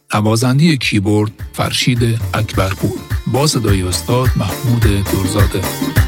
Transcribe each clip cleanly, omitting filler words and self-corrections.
نوازنده کیبورد فرشید اکبرپور با صدای استاد محمود درزاده.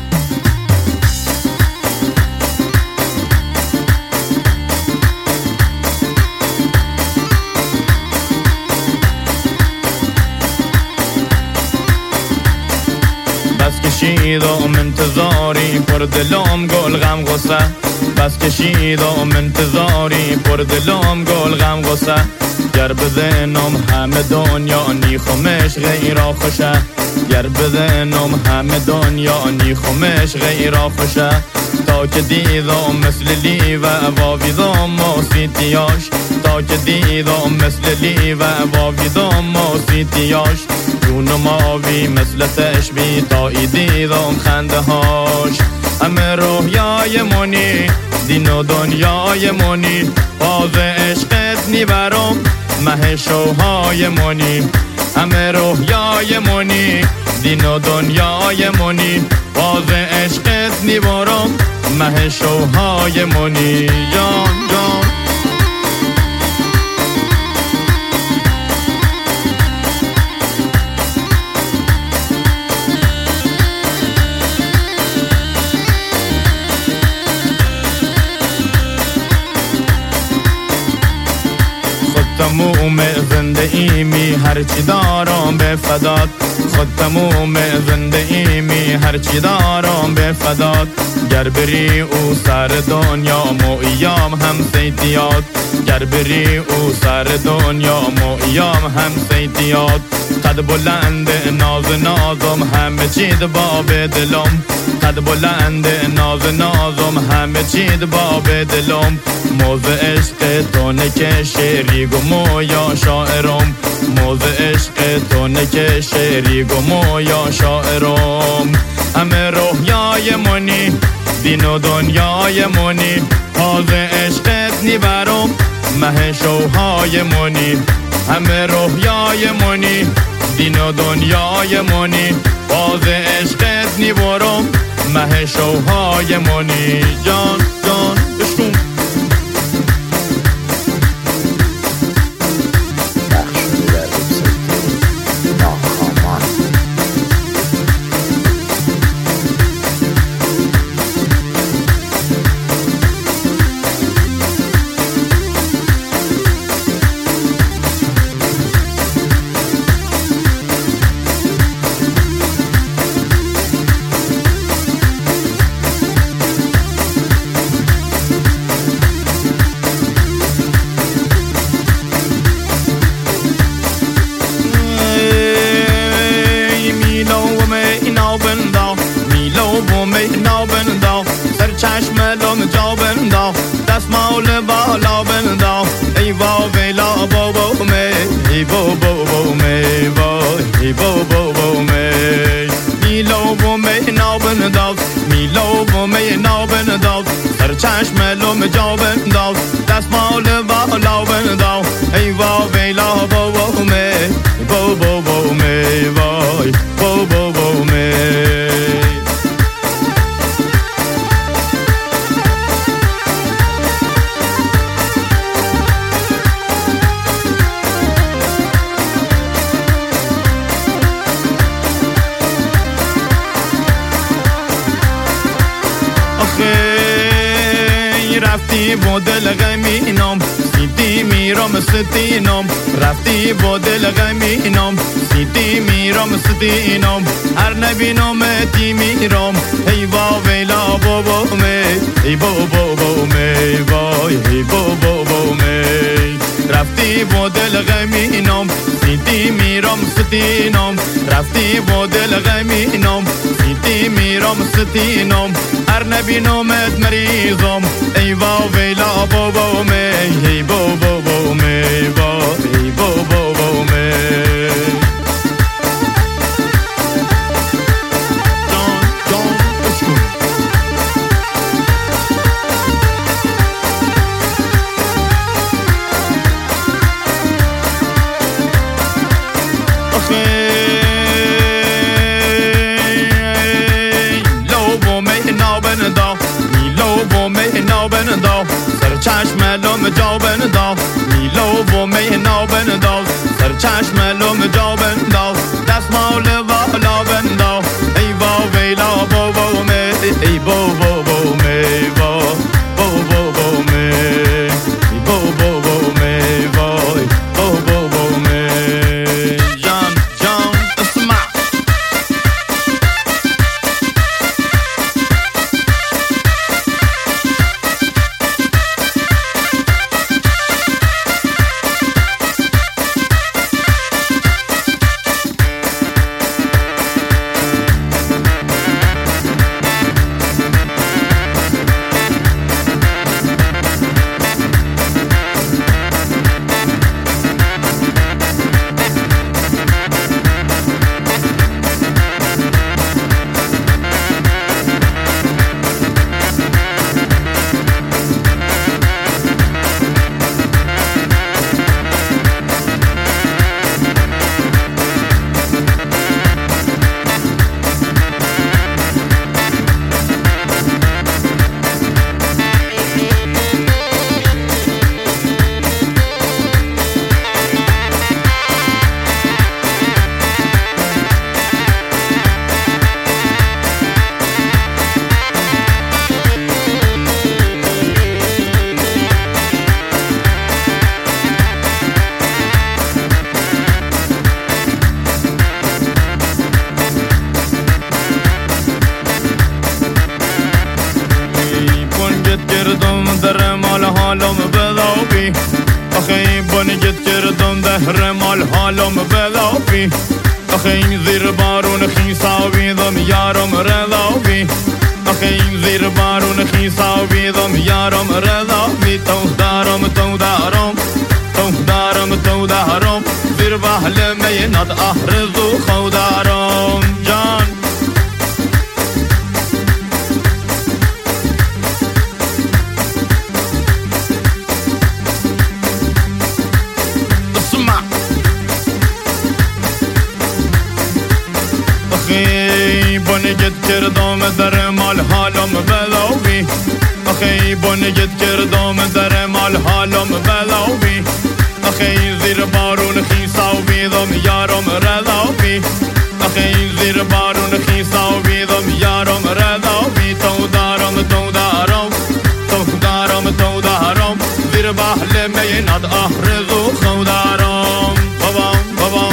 بس کشیدم انتظاری پر دلم گل غم غصه، بس کشیدم انتظاری پر دلم گل غم غصه، گر بزنم همه دنیا نیخمش غیر خوشه، گر بزنم همه دنیا نیخمش غیر خوشه، تا که دیدم مثل لیو واویدم موسیتیاش، تا که دیدم مثل لیو واویدم موسیتیاش، جونم آوی مثل تشبی تا ای دیدم خنده هاش، همه رویای منی دین و دنیای منی، باز عشقت نیبرم مه شوهای منی، همه رویای منی دین و دنیای منی، باز عشقت نیبرم مه شوهای منی. جان جان تموم زنده ایمی هرچی دارم به فدات، خود تموم زنده ایمی هرچی دارم به فدات، گر بری او سر دنیا مویام هم سیتیات، گر بری او سر دنیا مویام هم سیتیات، قد بلند ناز نازم همه چید باب دلم، قد بلند ناز نازم همه چید باب دلم، موز عشق تو نکشه ریگو مویا شاعرم، موز عشق تو نکشه ریگو مویا شاعرم، همه رویای منی دین و دنیای منی، باز عشقت نیبرم مه شوهای منی، همه رویای منی دین و دنیای منی، باز عشقت نیبرم مه شوهای منی. جان جان بشکن چشملم جا بنداخ دستمال بالا بنداخ، ای ویلا بابا می ای بابا می وای ای بابا می، میلو می ناو بنداخ میلو می ناو بنداخ، سر چشملم جا بنداخ دستمال بالا بنداخ، ای ویلا بابا می بابا می وای بابا می. رفتی با دل غمینم سیتی میرم ستینم، رفتی با دل غمینم سیتی میرم ستینم، هر نبینم تی میرم ای ویلا بابا می ای بابا می وای ای بابا می، رفتی با دل غمینم سیتی میرم ستینم، رفتی با دل غمینم سیتی میرم ستینم، هر نبینمت مریضم ای ویلا بابا می ای بابا می وای ای بابا می. چشملم جا بنداخت میلو و می نو بنداخت، سر چشم لوم جا بنداز دستمال بالا بنداز ای با ویلا با با می ای با با با می با با با با می با با با می وای با با با می جان جان اسمع حالم بذابی آخه بنگت کردم دهر مال حالم بذابی آخه این زیر بارون خیساویدم یارم رضابی آخه این زیر بارون خیساویدم یارم رضابی تو دارم تو دارم تو دارم تو دارم زیر بحل مینات احرزو خودارم جان بنگت کردم در مال حالم بلاوی آخه بنگت کردم در مال حالم بلاوی آخه زیر بارون خیساویدم یارم رضاوی آخه زیر بارون خیساویدم یارم رضاوی تو دارم تو دارم تو دارم تو دارم زیر بحل مینات احرزو خودارم بابام بابام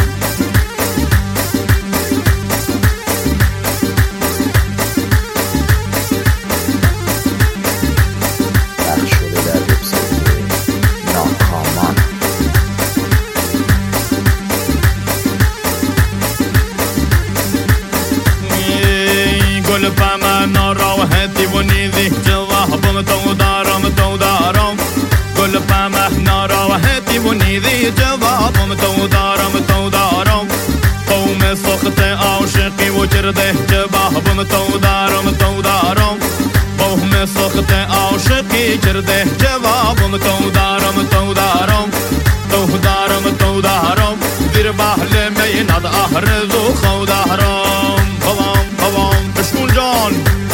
گل پم ناراحتی و نیزی جوابم تو دارم تو دارم گل پم ناراحتی و نیزی جوابم تو دارم تو دارم قوم سخت عاشقی و جرده جوابم تو دارم تو دارم قوم سخت عاشقی جرده جوابم تو دارم تو دارم تو دارم تو دارم زیر بحل مینات احرزو خودارم بابام بابام بشکن جان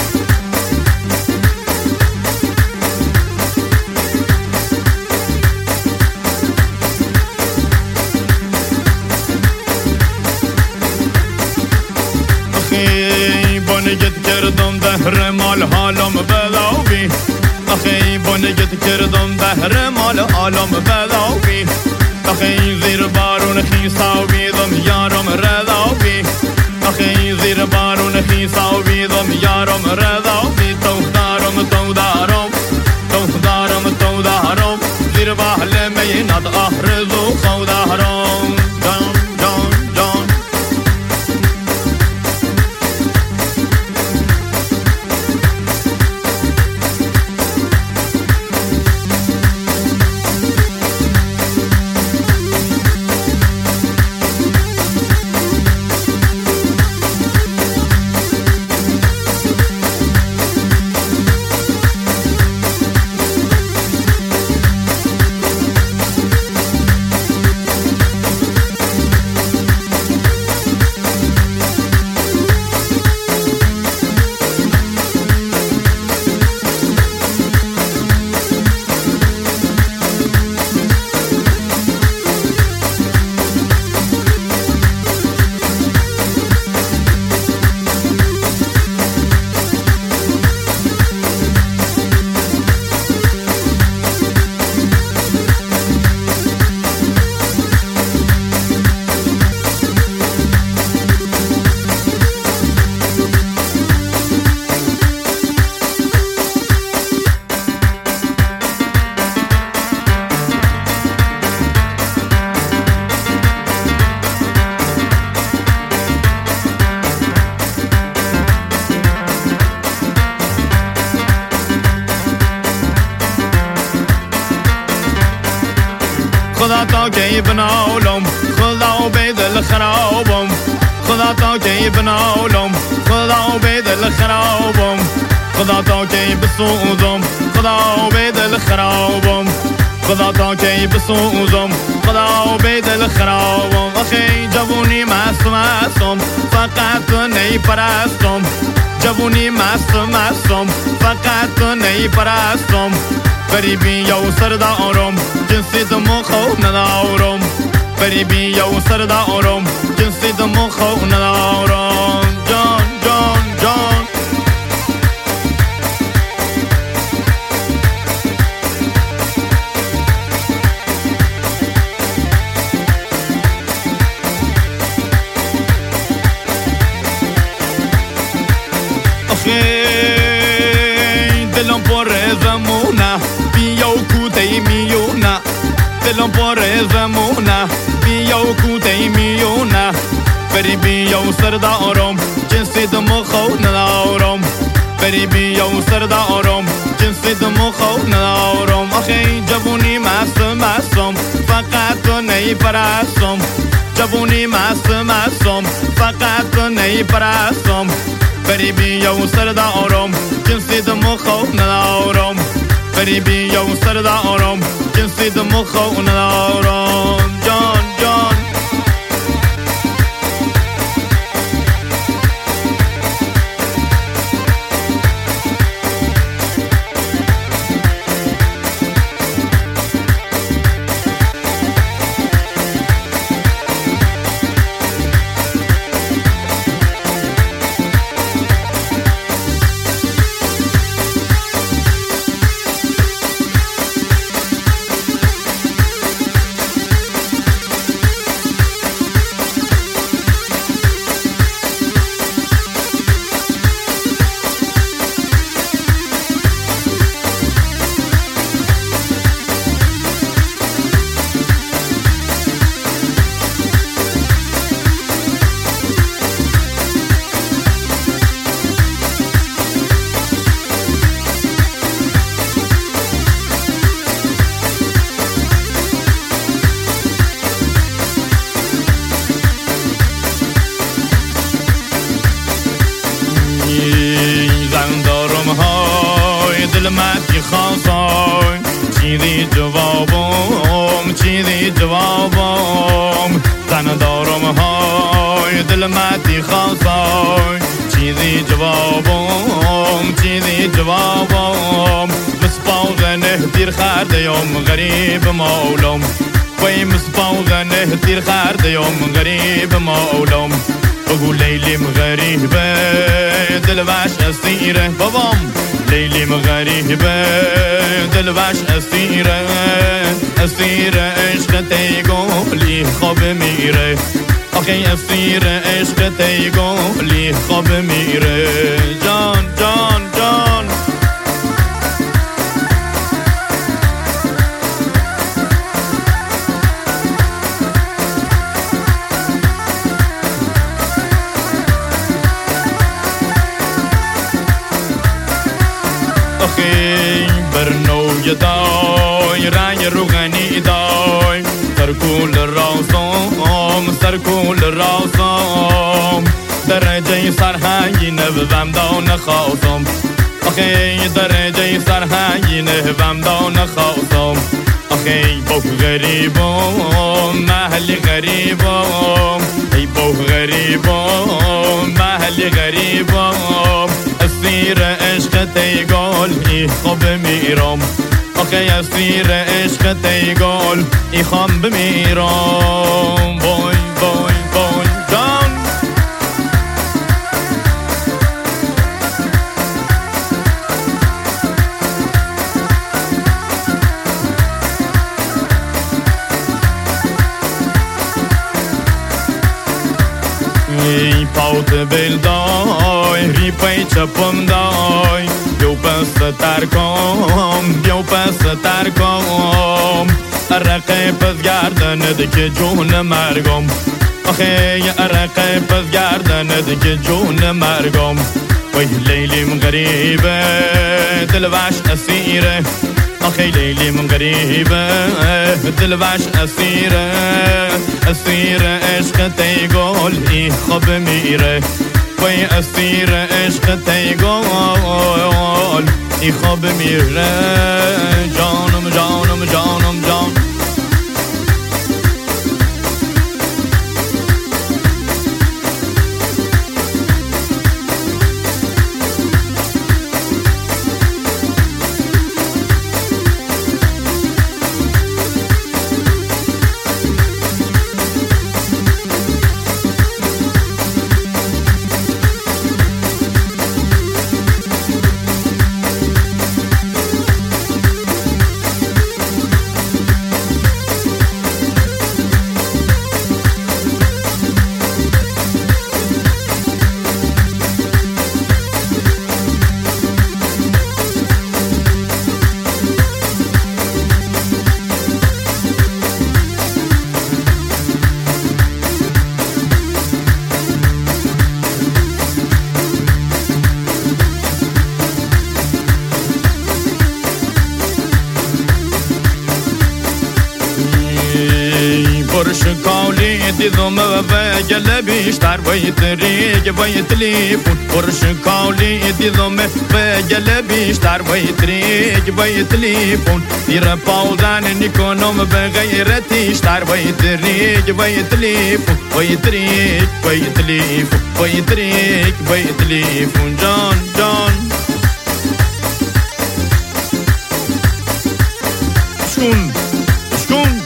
بنگت کردم دهر مال حالم بلاوی آخه بنگت کردم دهر مال حالم بلاوی آخه زیر بارون خیساویدم یارم رضاوی آخه زیر بارون خیساویدم یارم رضاوی تو دارم تو دارم تو دارم تو دارم زیر بحل مینات احرزو خودارم جان جان جان خدا تا که بنالم خدا به دل خرابم خدا تا که بنالم خدا به دل خرابم خدا تا که بسوزم خدا به دل خرابم خدا تا که بسوزم خدا به دل خرابم آخه جوونی مستم فقط نی پرستم جوونی مستم فقط نی پرستم غریبی یو سردارم جنسی دمو خو ندارم غریبی یو سردارم جنسی دمو خو ندارم جان جان جان دلم پر زمونه بیاو کوته میونه دلم پر زمونه بیاو کوته میونه غریبی یو سردارم جنسی دمو خو ندارم غریبی یو سردارم جنسی دمو خو ندارم آخه جوونی مستم فقط نی پرستم جوونی مستم فقط نی پرستم غریبی یو سردارم جنسی دمو خو ندارم غریبی یو سردارم جنسی دمو خو ندارم جان جان دلمتی خواستای چیزی جوابم چیزی جوابم زن دارم های دلمتی خواستای چیزی جوابم چیزی جوابم مسپاغنه دیر خردیم غریب مولم وی مسپاغنه دیر خردیم غریب مولم بگو لیلیم غریبه دلوش اسیره بابام لیلیم غریبه دلوش اسیره اسیره عشق تیگولی خواب میره آخه اسیره عشق تیگولی خواب میره جان جان جان برنو دای رنگ روغنی دای سرکول راسم سرکول راسم درجه سرهنگی نبوم دان خواستم آخه درجه سرهنگی نبوم دان خواستم آخه بو غریبم محل غریبم ای بو غریبم محل غریبم اسیر عشق تیگال ای خواب میرم آخه اسیر عشق تیگال ای خواب بمیرم بای بای بای جان ای پاوت بل دای ری پای چپم دای بیو پس ترکم بیو پس ترکم رقه پس گردند که جون مرگم آخه رقه پس گردند که جون مرگم وی لیلیم غریبه دلوش اسیره أخي ليلي من غريبة دلباش أسيرة عشق تيقول إيه خب ميرة وي أسيرة عشق تيقول إيه خب ميرة جانم جانم جانم جانم برشكاولي ديضم بقلبي اشتر ويتريق ويتليفون برشكاولي ديضم بقلبي اشتر ويتريق ويتليفون يرباودان نيكونوم بغيرتي اشتر ويتريق ويتليفون ويتريق ويتليفون ويتريق ويتليفون جان جان شكون شكون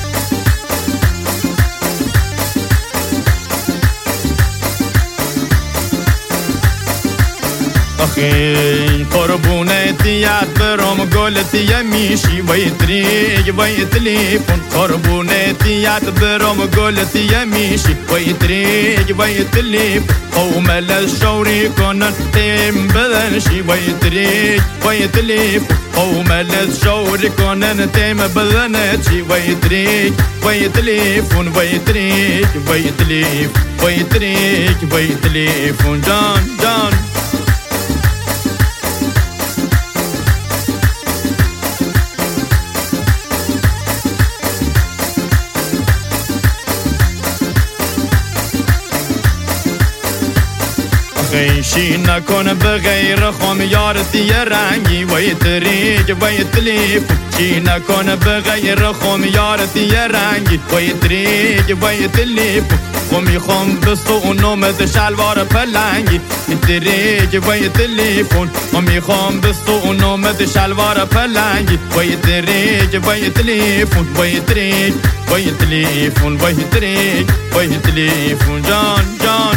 أخي قربونتي يا برام قولتي يا ميشي ويتريق ويتليفون قربونتي يا برام قولتي يا ميشي ويتريق ويتليفون قوم للشوري كونن تيم بدنشي ويتريق ويتليفون قوم للشوري كونن تيم بدنشي ويتريق ويتليفون ويتريق ويتليفون ويتريق ويتليفون جان جان شي نكون بغير خميارتي يا رنگي ويتريق ويتليفون شي نكون بغير خميارتي يا رنگي ويتريق ويتليفون خمي خم بسو نومد شلوار پلنگي يتريق ويتليفون خمي خم بسو نومد شلوار پلنگي ويتريق ويتليفون ويتريق ويتليفون ويتريق ويتليفون جان جان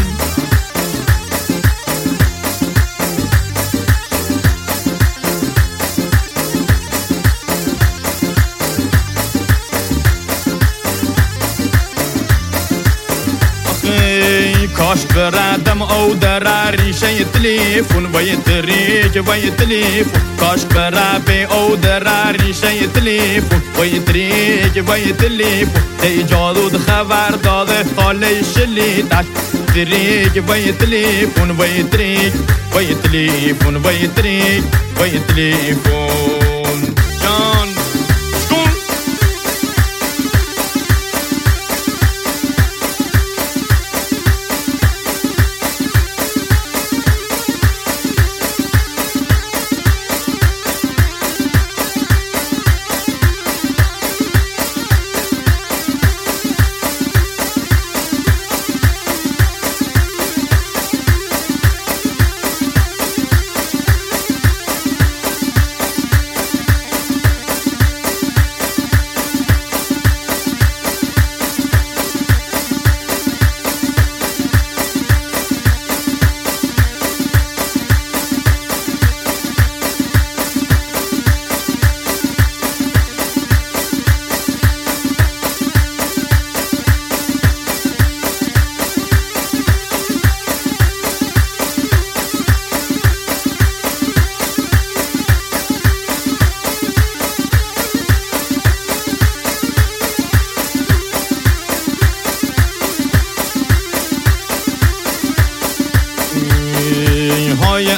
كاش برادم او دراري شي تليفون ويتريق ويتليفون كاش برابي او دراري شي تليفون ويتريق ويتليفون تي جادود خبر داده حالي شليتش تريق ويتليفون ويتريق ويتليفون ويتريق ويتليفون جان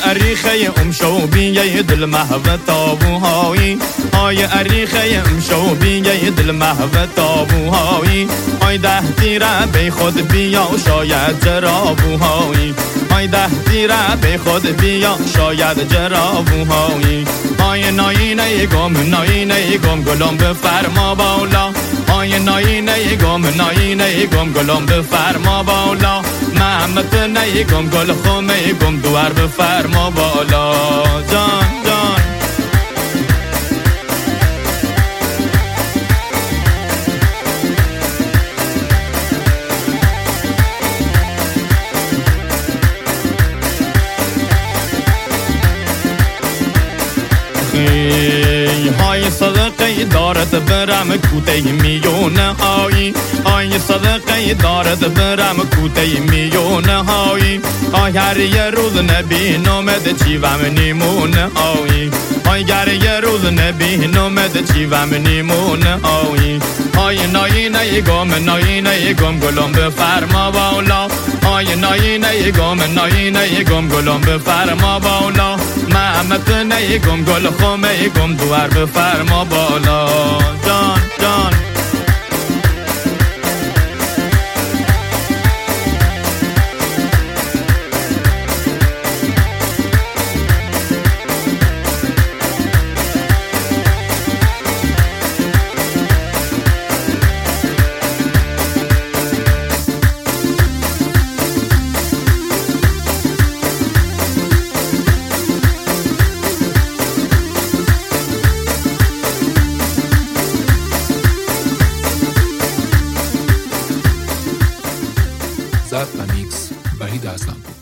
اریخه امشو بیه دل محو تابوهایی آی اریخه امشو بیه دل محو تابوهایی آی ده تیره بی خود بیا شاید جرابوهایی آی ده تیره بی خود بیا شاید جرابوهایی آی ناینه گم گلم بفرما بالا آی ناینه گم گلم بفرما بالا محمد نیگم گل خمه گم دوار بفرما بالا جان جان های صدقه دارد برم کوته میونه هایی های صدقه دارد برم کوته میونه هایی هر یه روز نبی نومد چیوم نیمونه هایی گر یه روز نبی نومد چیوم نیمونه هایی های ناینه گم گلم بفرما بالا های ناینه گم گلم بفرما بالا محمد نیگم گل خمه گم دوار بفرما بالا جان جان زد و میکس وحید حسن‌پور.